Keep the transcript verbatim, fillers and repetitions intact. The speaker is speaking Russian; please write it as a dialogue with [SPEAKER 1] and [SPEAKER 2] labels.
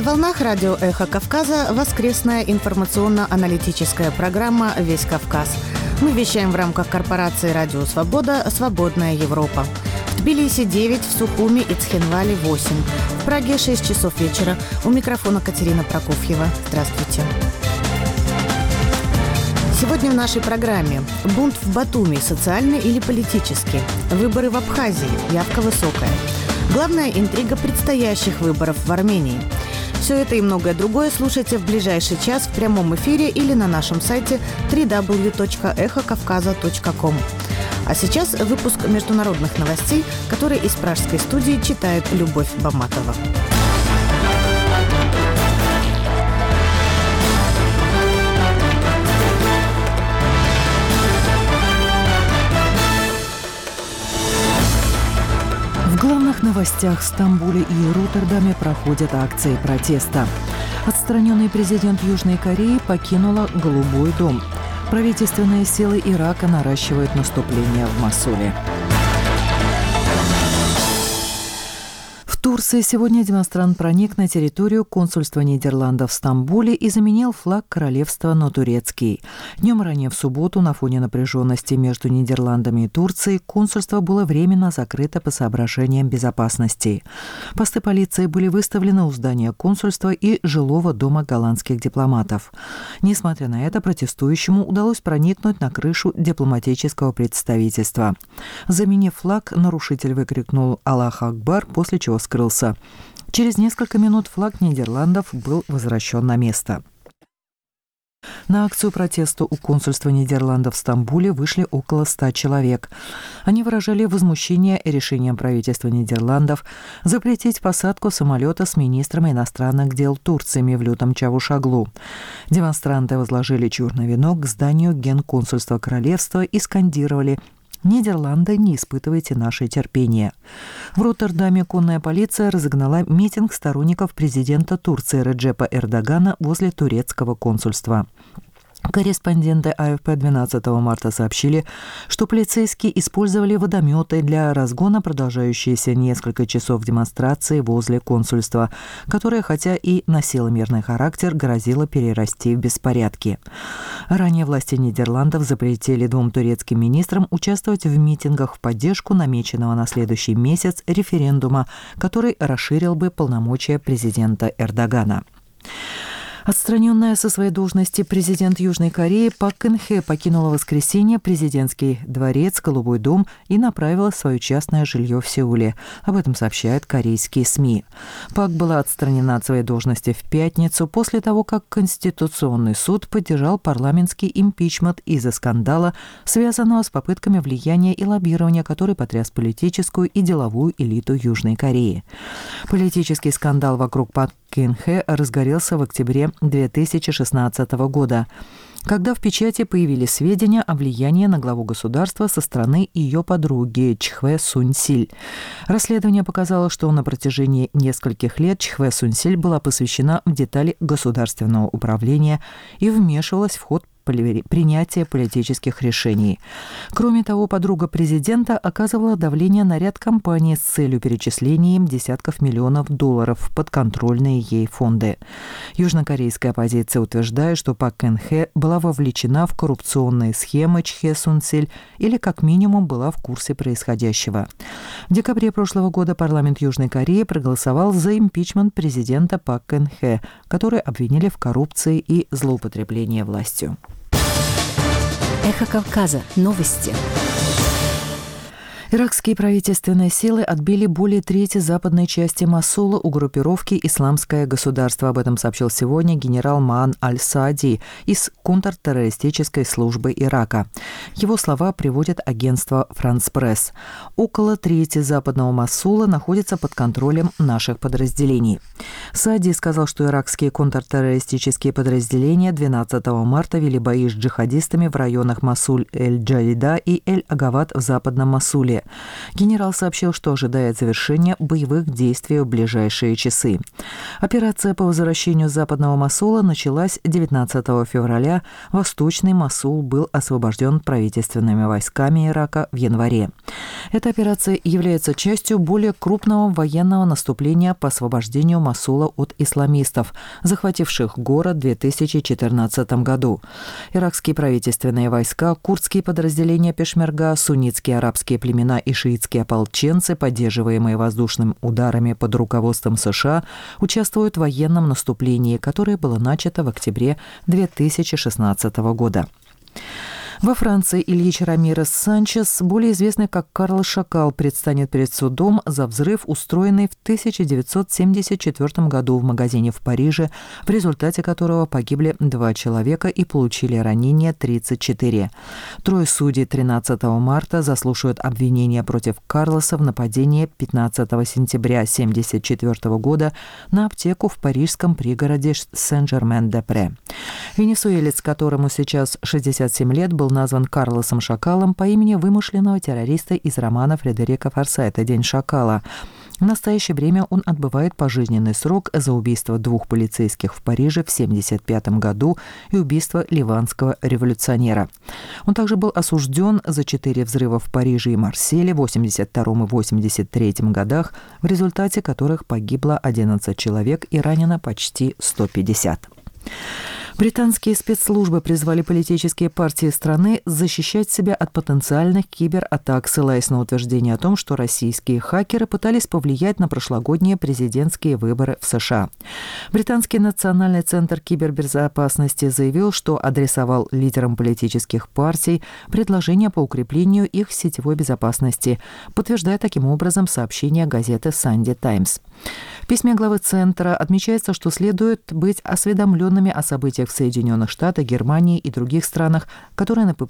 [SPEAKER 1] волнах радио «Эхо Кавказа» воскресная информационно-аналитическая программа «Весь Кавказ». Мы вещаем в рамках корпорации «Радио Свобода. Свободная Европа». В Тбилиси девять, в Сухуми и Цхинвале восемь. В Праге шесть часов вечера. У микрофона Катерина Прокофьева. Здравствуйте. Сегодня в нашей программе: бунт в Батуми, социальный или политический? Выборы в Абхазии, явка высокая. Главная интрига предстоящих выборов в Армении. Все это и многое другое слушайте в ближайший час в прямом эфире или на нашем сайте дабл ю дабл ю дабл ю точка эхо кавказа точка ком. А сейчас выпуск международных новостей, который из пражской студии читает Любовь Баматова.
[SPEAKER 2] В главных новостях: в Стамбуле и Роттердаме проходят акции протеста. Отстраненный президент Южной Кореи покинула Голубой дом. Правительственные силы Ирака наращивают наступление в Мосуле. В Турции сегодня демонстрант проник на территорию консульства Нидерландов в Стамбуле и заменил флаг королевства на турецкий. Днем ранее в субботу на фоне напряженности между Нидерландами и Турцией консульство было временно закрыто по соображениям безопасности. Посты полиции были выставлены у здания консульства и жилого дома голландских дипломатов. Несмотря на это, протестующему удалось проникнуть на крышу дипломатического представительства. Заменив флаг, нарушитель выкрикнул «Аллах Акбар», после чего скрылся. Через несколько минут флаг Нидерландов был возвращен на место. На акцию протеста у консульства Нидерландов в Стамбуле вышли около ста человек. Они выражали возмущение решением правительства Нидерландов запретить посадку самолета с министром иностранных дел Турции Мевлютом Чавушоглу. Демонстранты возложили черный венок к зданию генконсульства королевства и скандировали: «Нидерланды, не испытывайте наше терпение». В Роттердаме конная полиция разогнала митинг сторонников президента Турции Реджепа Эрдогана возле турецкого консульства. Корреспонденты АФП двенадцатого марта сообщили, что полицейские использовали водометы для разгона продолжающиеся несколько часов демонстрации возле консульства, которая, хотя и носила мирный характер, грозила перерасти в беспорядки. Ранее власти Нидерландов запретили двум турецким министрам участвовать в митингах в поддержку намеченного на следующий месяц референдума, который расширил бы полномочия президента Эрдогана. Отстраненная со своей должности президент Южной Кореи Пак Кын Хе покинула в воскресенье президентский дворец, Голубой дом и направила свое частное жилье в Сеуле. Об этом сообщают корейские СМИ. Пак была отстранена от своей должности в пятницу после того, как Конституционный суд поддержал парламентский импичмент из-за скандала, связанного с попытками влияния и лоббирования, который потряс политическую и деловую элиту Южной Кореи. Политический скандал вокруг Пак Кын Хе разгорелся в октябре две тысячи шестнадцатого года, когда в печати появились сведения о влиянии на главу государства со стороны ее подруги Чхве Сунь-Силь. Расследование показало, что на протяжении нескольких лет Чхве Сунь-Силь была посвящена в детали государственного управления и вмешивалась в ход принятия политических решений. Кроме того, подруга президента оказывала давление на ряд компаний с целью перечисления им десятков миллионов долларов в подконтрольные ей фонды. Южнокорейская оппозиция утверждает, что Пак Кын Хе была вовлечена в коррупционные схемы Чхве Сунь-Силь или как минимум была в курсе происходящего. В декабре прошлого года парламент Южной Кореи проголосовал за импичмент президента Пак Кын Хе, который обвинили в коррупции и злоупотреблении властью.
[SPEAKER 3] Эхо Кавказа. Новости.
[SPEAKER 2] Иракские правительственные силы отбили более трети западной части Мосула у группировки «Исламское государство». Об этом сообщил сегодня генерал Маан Аль-Саади из контртеррористической службы Ирака. Его слова приводит агентство «Франс Пресс». Около трети западного Мосула находится под контролем наших подразделений. Саади сказал, что иракские контртеррористические подразделения двенадцатого марта вели бои с джихадистами в районах Мосуль-эль-Джалида и Эль-Агават в западном Мосуле. Генерал сообщил, что ожидает завершения боевых действий в ближайшие часы. Операция по возвращению западного Мосула началась девятнадцатого февраля. Восточный Мосул был освобожден правительственными войсками Ирака в январе. Эта операция является частью более крупного военного наступления по освобождению Мосула от исламистов, захвативших город в две тысячи четырнадцатом году. Иракские правительственные войска, курдские подразделения пешмерга, суннитские арабские племена и шиитские ополченцы, поддерживаемые воздушными ударами под руководством США, участвуют в военном наступлении, которое было начато в октябре две тысячи шестнадцатого года. Во Франции Ильич Рамирес Санчес, более известный как Карлос Шакал, предстанет перед судом за взрыв, устроенный в тысяча девятьсот семьдесят четвёртом году в магазине в Париже, в результате которого погибли два человека и получили ранения тридцать четыре. Трое судей тринадцатого марта заслушают обвинения против Карлоса в нападении пятнадцатого сентября тысяча девятьсот семьдесят четвёртого года на аптеку в парижском пригороде Сен-Жермен-де-Пре. Венесуэлец, которому сейчас шестьдесят семь лет, был назван Карлосом Шакалом по имени вымышленного террориста из романа Фредерика Форсайта «День Шакала». В настоящее время он отбывает пожизненный срок за убийство двух полицейских в Париже в семьдесят пятом году и убийство ливанского революционера. Он также был осужден за четыре взрыва в Париже и Марселе в восемьдесят втором и восемьдесят третьем годах, в результате которых погибло одиннадцать человек и ранено почти сто пятьдесят. Британские спецслужбы призвали политические партии страны защищать себя от потенциальных кибератак, ссылаясь на утверждение о том, что российские хакеры пытались повлиять на прошлогодние президентские выборы в США. Британский национальный центр кибербезопасности заявил, что адресовал лидерам политических партий предложения по укреплению их сетевой безопасности, подтверждая таким образом сообщение газеты «Санди Таймс». В письме главы Центра отмечается, что следует быть осведомленными о событиях в Соединенных Штатах, Германии и других странах, которые